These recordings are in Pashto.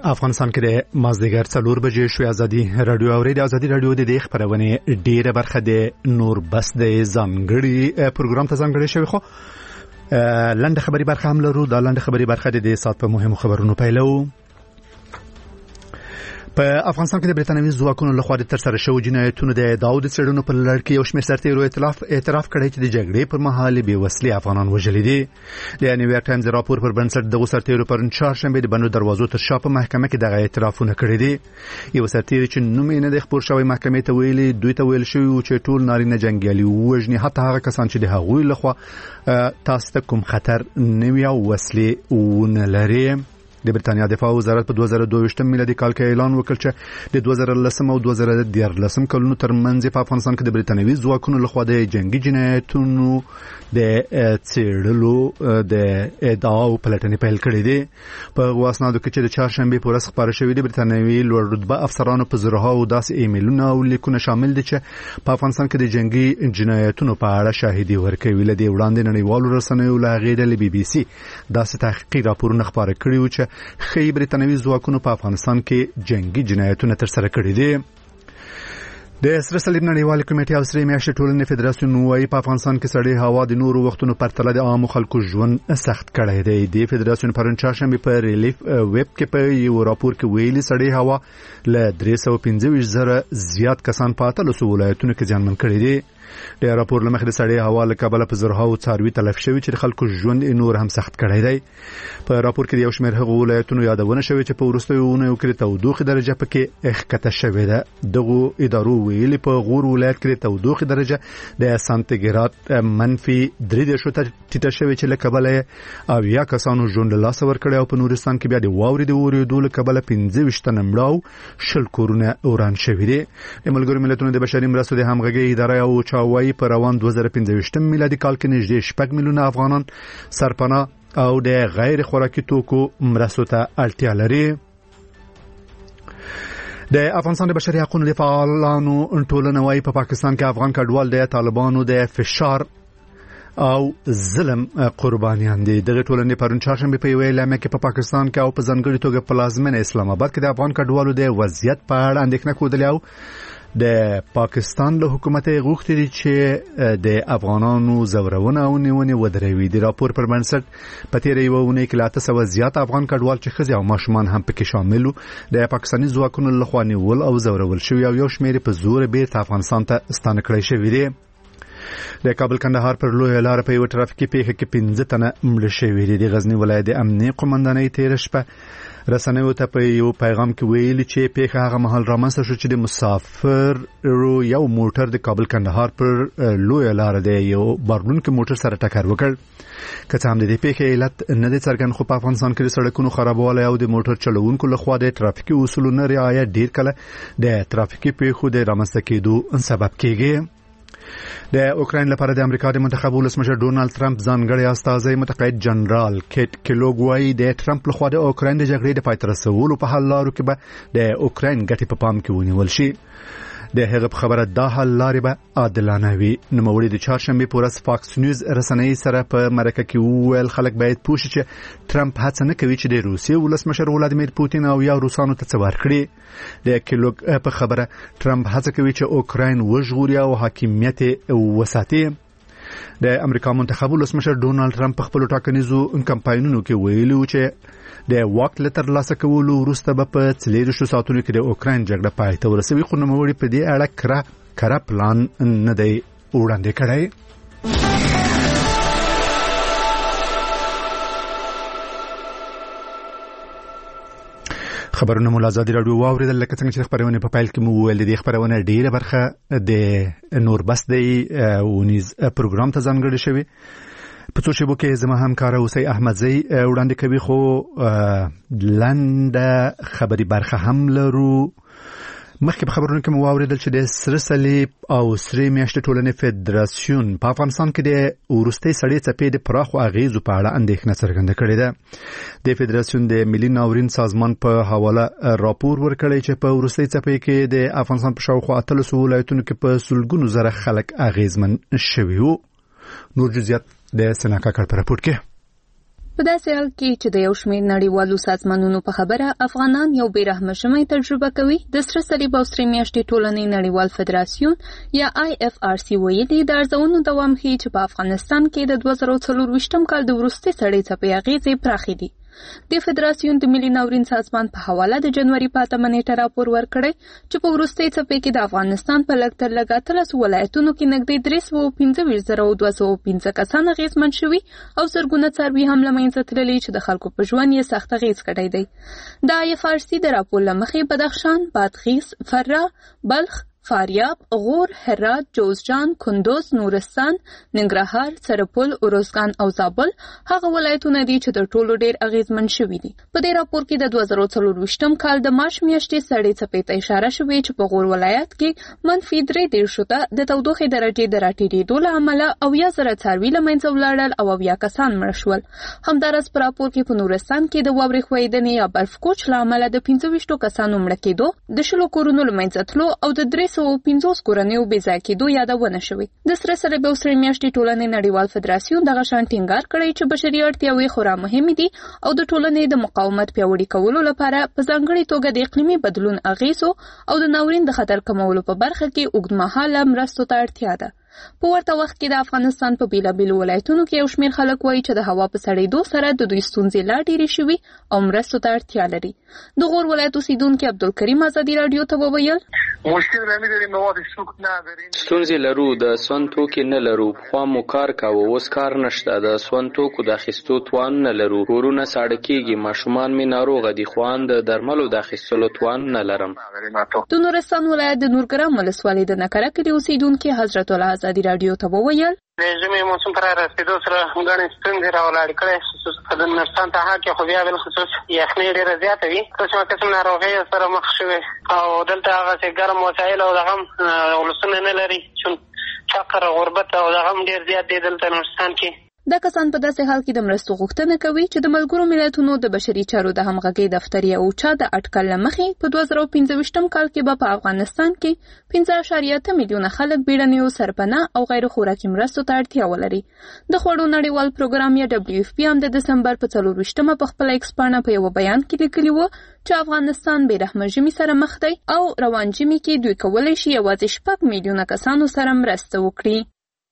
افغانستان کې د مازدیګر 4 بجې شوې ازادي رادیو اوري د ازادي رادیو د خبرونه ډیره برخه د نور بس د ځانګړي پروګرام ته ځانګړي شوی خو لاندې خبري برخه هم لرو د لاندې خبري برخه د سات په مهمو خبرونو پیلو په افغانستان کې د بریتانوي ځواکونو لخوا د ترسره شوو جنایتونو د داود سړونو په لړ کې یو شمېر سرتیرو اعتراف کړی چې د جګړې پر مهال بې وسلې افغانان وژلي دي د نیویارک ټایمز راپور پر بنسټ دغه سرتیرو پر چهارشنبه د بندو دروازو تر شا په محکمه کې دغه اعترافونه کړی دي یو سرتیر چې نوم یې نه د خبر شوی محکمې ته ویلي دوی ته ویل شوی چې ټول نارینه جنگیالي وژني حتی هغه کسان چې د هغوی لخوا تاسو ته کوم خطر نوي او وسلې ونه لري د بریتانیا دفاع وزارت په 2022 میلادي کال کې اعلان وکړ چې د 2010 او 2014 کلونو ترمنځ په افغانستان کې د بریتانوي ځواکونو لخوا د جنگي جنایتونو د څېړلو د ادعا او پلټنې پیل کړې دي په واسنادو کې چې د چهارشنبه په ورځ خبره شوې د بریتانوي لوړ رتبه افسرانو په زرها او داس ایمیلونه او لیکونه شامل دي چې په افغانستان کې د جنگي جنایتونو په اړه شاهدي ورکوي لدی وړاندې نړیوالو رسنیو لا غیر بي بي سي داسې تحقیقي راپورونه خبره کړي و چې خی بریتانوي ځواکونو په افغانستان کې جنگي جنایتونه ترسره کړي دي د سره صلیب نړیوال کمیټې او سره میاشتې ټولنې فدراسیون وايي په افغانستان کې سړې هوا د نورو وختونو پرتله د عام خلکو ژوند سخت کړی دی د فدراسیون پرون چهارشنبه په ریلیف ویب کې په یو راپور کې ویلي سړې هوا له 325 زره زیات کسان په 13 ولایتونو کې ځانمن کړي دي د راپور لمخې د سړې هوا له کبله په زرها او څاروي تلف شوی چې خلکو ژوند نور هم سخت کړی دی په راپور کې یو شمېر هغه ولایتونو یادونه شوی چې په وروستیو اونیو کې تودوخه درجه پکې اخکته شوې ده دغه ادارو ویلي په غور ولایت کې تودوخه درجه د سانتیګراد -3 ته ټیټه شوې چې له کبله او یا کسانو ژوند له لاس ور کړی او په نورستان کې بیا د واورې د اوریدو له کبله 15 تنمړاو شل کورونه اوران شوی دي د ملګرو ملتونو د بشري مرستو د همغږي ادارې او چاوي پر روان 2015 میلادي کال کې نږدې 6 میلیونه افغانان سرپناه او د غیر خوراکي توکو مرستو ته اړتیا لري د افغانستان د بشري حقوقو د فعالانو ټولنه وايي په پاکستان کې افغان کډوال د طالبانو د فشار او ظلم قربانیان دي دغه ټولنې پرون چهارشنبه په یوه اعلامیه کې په پاکستان کې او په ځانګړي توګه په پلازمینه اسلام آباد کې د افغان کډوالو د وضعیت په اړه اندېښنه کودلې او د پاکستان له حکومت غوښتي دي چې د افغانانو زورونه او نیونه ودروي د راپور پر بنسټ په تیر یو ونه کې 800 زیات افغان کډوال چې خزي او ماشومان هم پکې شامل وو د پاکستاني ځواکونو له خوا نیول او زورول شوی او یو شمېر په زور بیرته افغانستان ته ستانه کړی شوی دی د کابل کندهار پر لوی لار په یو ټرافیکي پیښه کې 15 تنه مړه شوي دي د غزنی ولایت د امنیه قومندانۍ تیر شپه رسنیو ته په یو پیغام کې ویلي چې پیښه هغه مهال رامنځته شو چې د مسافر یو موټر د کابل کندهار پر لوی لار د یو بارلونکو موټر سره ټکر وکړ که څه هم د دې پیښې علت نه دی څرګند خو په افغانستان کې د سړکونو خرابوالی او د موټر چلوونکو لخوا د ټرافیکي اصولو نه رعایت ډیر کله د ټرافیکي پیښو د رامنځته کېدو سبب کېږي د اوکراین لپاره د امریکا د منتخب ولسمشر ډونالد ترامپ ځانګړی استازی متقاعد جنرال کیټ کلوګ وايي د ترامپ لخوا د اوکراین د جګړې د پای ته رسولو په حل لارو کې به د اوکراین ګټې په پام کې ونیول شي د هغه په خبره دا حل لارې به عادلانه وي نوموړي د چهارشنبه په ورځ فاکس نیوز رسنۍ سره په مرکه کې ویل خلک باید پوه شي چې ترامپ هڅه نه کوي چې د روسیې ولسمشر ولادیمیر پوتین او یا روسانو ته څه ورکړي د کلوګ په خبره ترامپ هڅه کوي چې اوکراین وژغوري او حاکمیت وساتي د امریکا منتخب ولسمشر ډونالد ترامپ په خپل ټاکنیزو کمپاینونو کې ویلي چې د واک لتر لاسه کولو وروسته به په 30 ساعتونو کې د اوکراین جګړه پای ته ورسوي خو نوموړي په دې اړه کره پلان نه دی وړاندې کړی خبرونه مول ازادي رادیو واوریدل لکه څنګه چې خبرونه په پایل کې مو ویل دي خبرونه ډیره برخه د نور بس دی ونیز پروګرام ته ځانګړی شوی په څو شیبو کې زما همکار اوسې احمدزی وړاندې کوي خو لاندې خبري برخه هم لرو مخکې په خبرونو کې مو واوریدل چې د سره صلیب او سره میاشتې ټولنې فدراسیون په افغانستان کې د ورستۍ سړې څپې د پراخو اغیزو په اړه اندېښنه څرګنده کړې ده د فدراسیون د ملي ناورین سازمان په حواله راپور ورکړی چې په ورستۍ څپې کې د افغانستان په شاوخوا 13 ولایتونو کې په سلګونو زره خلک اغیزمن شوي وو نور جزئیات د سناکا کار په راپور کې په داسې حال کې چې د یو شمېر نړیوالو سازمانونو په خبره افغانان یو بې رحمه ژمی تجربه کوي، د سره صلیب او سرې میاشتې ټولنې نړیوال فدراسیون یا IFRC ویلي د ارزونو دوام ښیي چې په افغانستان کې د 2024 کال د وروستي سړې څپې اغېزې پراخې دي. د فدراسیون د ملي ناورین سازمان په حواله د جنوري په 8 نیټه راپور ورکړی چې په وروستي څپې کې د افغانستان په لږ تر لږه 13 ولایتونو کې نږدې 325,215 کسان اغېزمن شوي او زرګونه څاروي هم له منځه تللي چې د خلکو په ژوند یې سخت اغېز کړی دی. د IFRC د راپور له مخې بدخشان، بادغیس، فراه، بلخ، فاریاب، غور، هرات، جوزجان، کندوز، نورستان، ننګرهار، سرپل، ارزګان او زابل هغه ولایتونه دي چې تر ټولو ډېر اغېزمن شوي دي. په دې راپور کې د 2024 کال د مارچ میاشتې سړې څپې ته اشاره شوې چې په غور ولایت کې -3.30 ته د تودوخې درجې د راټیټېدو له امله 80,000 څاروي له منځه ولاړل او 80 کسان مړه شول. همداراز په راپور کې په نورستان کې د واورې ښویېدنې یا برفکوچ له امله د 25 کسانو مړه کېدو، د 10 کورونو له منځه تلو او د 350 کورنیو بې ځای کېدو یادونه شوې. د سره صلیب او سرې میاشتې ټولنې نړیوال فدراسیون دغه شان ټینګار کړی چې بشري اړتیاوې خورا مهمې دي او د ټولنې د مقاومت پیاوړي کولو لپاره په ځانګړې توګه د اقلیمي بدلون اغېزو او د ناورین د خطر کمولو په برخه کې اوږدمهاله مرستو ته اړتیا ده. په ورته وخت کې د افغانستان په بیلابیلو ولایتونو کې یو شمېر خلک وایي چې د هوا په سړېدو سره د دوی ستونزې لا ډېرې شوي او مرستو ته اړتیا لري. د غور ولایت اوسیدونکي عبدالکریم ازادي راډیو ته وویل ستونزې لرو، د سون توکي نه لرو، پخوا مو کار کاوه اوس کار نشته، د سون توکو د اخیستو توان نه لرو، کورونه ساړه کېږي، ماشومان مې ناروغه دي، خو ان د درملو د اخیستلو توان نه لرم. د نورستان ولایت د نورګرام ولسوالۍ د نکره کلي اوسیدونکي حضرت الله ازادي راډیو ته وویل د ژمي موسم پر رسیدو سره ګڼې ستونزې راولاړې کړې، خصوصا د نورستان ته کې خو بیا بالخصوص یخنۍ ډېره زیاته وي، قسم ناروغۍ سره مخ شوې او دلته هغسې ګرم وسایل او دغه هم ولسونه نه لري، چون فقر غربت او دغه هم ډېر زیات دی دلته نورستان کې. دا کسان په داسې حال کې د مرستو غوښتنه کوي چې د ملګرو ملتونو د بشري چارو د همغږۍ دفتر یا اوچا د اټکل له مخې په 2025 کال کې به په افغانستان کې 5.8 میلیونه خلک بیړنیو سرپناه او غیر خوراکي مرستو ته اړتیا ولري. د خوړو نړیوال پروګرام یا WFP هم د دسمبر په 24 په خپل ایکس پاڼه په یو بیان کې لیکلي و چې افغانستان بې رحمه ژمي سره مخ دی او روان ژمي کې دوی کولی شي یوازې 6 میلیونه کسانو سره مرسته وکړي.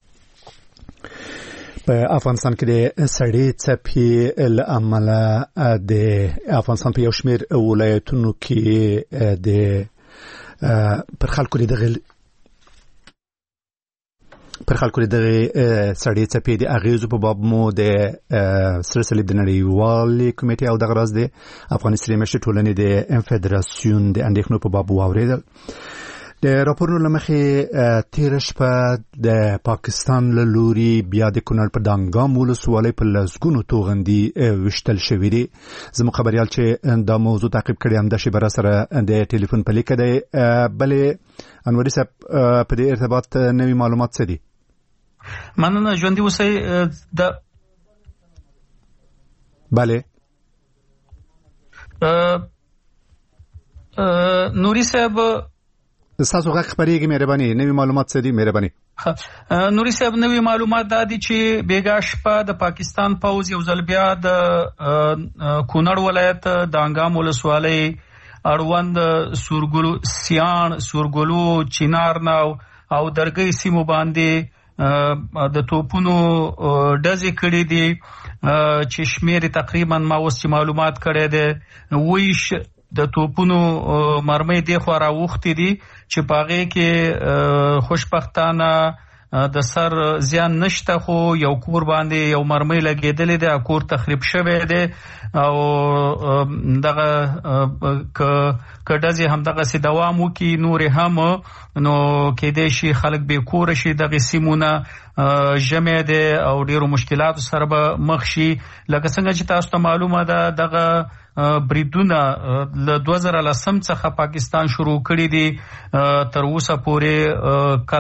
په افغانستان کې د سړې څپې له امله د افغانستان په یو شمېر ولایتونو کې د پر خلکو د سړې څپې د اغېزو په باب مو د سره صلیب د نړیوالې کمیټې او دغه راز د افغاني سرې میاشتې ټولنې د فدراسیون د اندېښنو په باب واورېدل. د راپورونو له مخې تېره شپه د پاکستان له لوري بیا د کونړ په دانګام ولسوالۍ په لسګونو توغندي ویشتل شوي دي. زموږ خبریال چې دا موضوع تعقیب کړی همدا شیبه راسره د ټلیفون په لیکه دی. بلې انوري صاحب په دې ارتباط نوي معلومات څه دي؟ مننه، ژوندي اوسئ. بله نوري صاحب تاسو غږ خبرېږي، مهرباني نوي معلومات څه دي؟ مهرباني نوري صاحب نوي معلومات دا دي چې بیګا شپه د پاکستان پوځ یو ځل بیا د کونړ ولایت د انګام ولسوالۍ اړوند سورګلو سیان، سورګلو، چینارناو او درګۍ سیمو باندې د توپونو ډزې کړې دي چې شمېر تقریبا ما اوس معلومات کړی دی 20 د توپونو مرمۍ دی خو راوختې دي چې پاغې کې خوشبختانه د سر زیان نشته، خو یو کور باندې یو مرمۍ لګېدلې ده، کور تخریب شوی دی او دغه کډزې هم دغه سي دوام وکړي نورې هم نو کېدای شي خلک بې کوره شي، دغه سیمونه ژمی دی او ډېرو مشکلاتو سره به مخ شي. لکه څنګه چې تاسو ته معلومه ده دغه بریدونه له 2010 څخه پاکستان شروع کړی دي تر اوسه پورې